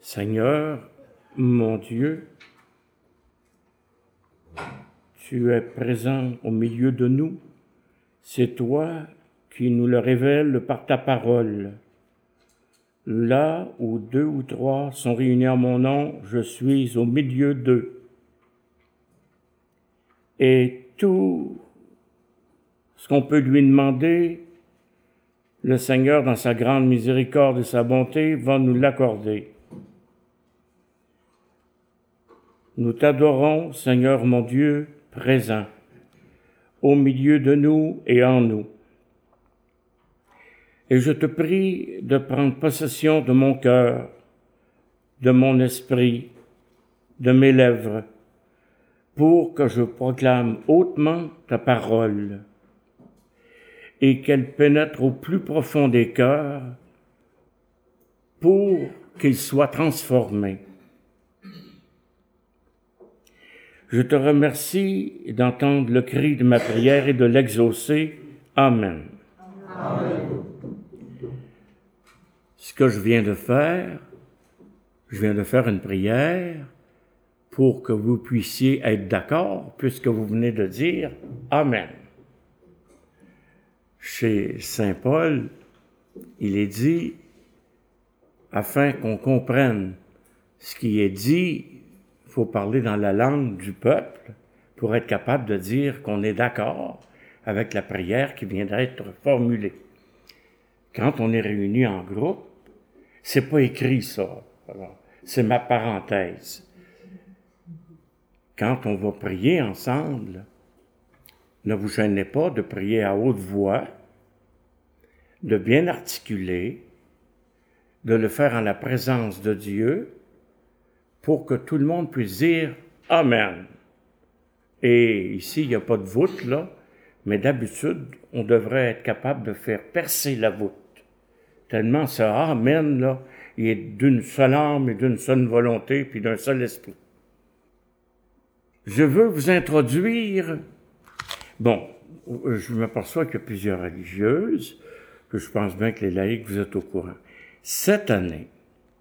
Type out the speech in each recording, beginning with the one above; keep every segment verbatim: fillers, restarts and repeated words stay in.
Seigneur, mon Dieu, tu es présent au milieu de nous. C'est toi qui nous le révèles par ta parole. Là où deux ou trois sont réunis en mon nom, je suis au milieu d'eux. Et tout ce qu'on peut lui demander, le Seigneur, dans sa grande miséricorde et sa bonté, va nous l'accorder. Nous t'adorons, Seigneur mon Dieu, présent, au milieu de nous et en nous. Et je te prie de prendre possession de mon cœur, de mon esprit, de mes lèvres, pour que je proclame hautement ta parole et qu'elle pénètre au plus profond des cœurs pour qu'ils soient transformés. Je te remercie d'entendre le cri de ma prière et de l'exaucer. Amen. Amen. Ce que je viens de faire, je viens de faire une prière pour que vous puissiez être d'accord, puisque vous venez de dire Amen. Chez Saint Paul, il est dit, afin qu'on comprenne ce qui est dit, il faut parler dans la langue du peuple pour être capable de dire qu'on est d'accord avec la prière qui vient d'être formulée. Quand on est réunis en groupe, c'est pas écrit ça. Alors, c'est ma parenthèse. Quand on va prier ensemble, ne vous gênez pas de prier à haute voix, de bien articuler, de le faire en la présence de Dieu, pour que tout le monde puisse dire « Amen ». Et ici, il n'y a pas de voûte, là, mais d'habitude, on devrait être capable de faire percer la voûte. Tellement ce « Amen », là, il est d'une seule âme et d'une seule volonté, puis d'un seul esprit. Je veux vous introduire... Bon, je m'aperçois qu'il y a plusieurs religieuses, que je pense bien que les laïcs, vous êtes au courant. Cette année,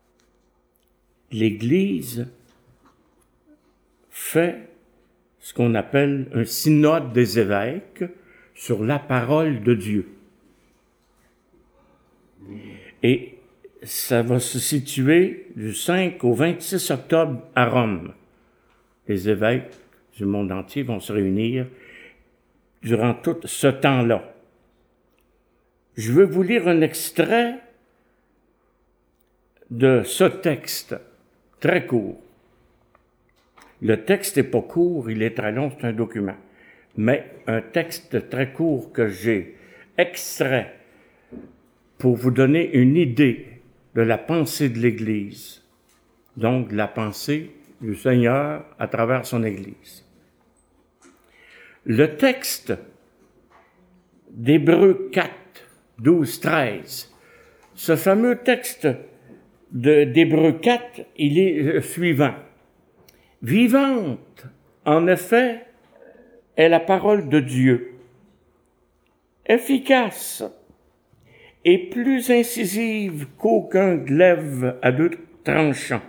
l'Église fait ce qu'on appelle un synode des évêques sur la parole de Dieu. Et ça va se situer du cinq au vingt-six octobre à Rome. Les évêques du monde entier vont se réunir durant tout ce temps-là. Je veux vous lire un extrait de ce texte, très court. Le texte n'est pas court, il est très long, c'est un document. Mais un texte très court que j'ai extrait pour vous donner une idée de la pensée de l'Église, donc de la pensée du Seigneur à travers son Église. Le texte d'Hébreux quatre, douze, treize, ce fameux texte de, d'Hébreux quatre, il est le suivant. Vivante, en effet, est la parole de Dieu, efficace et plus incisive qu'aucun glaive à deux tranchants.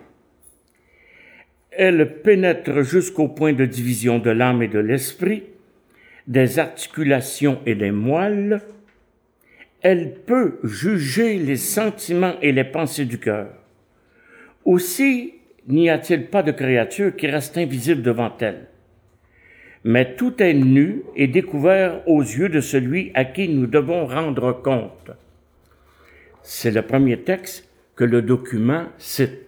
Elle pénètre jusqu'au point de division de l'âme et de l'esprit, des articulations et des moelles. Elle peut juger les sentiments et les pensées du cœur. Aussi, n'y a-t-il pas de créature qui reste invisible devant elle. Mais tout est nu et découvert aux yeux de celui à qui nous devons rendre compte. C'est le premier texte que le document cite.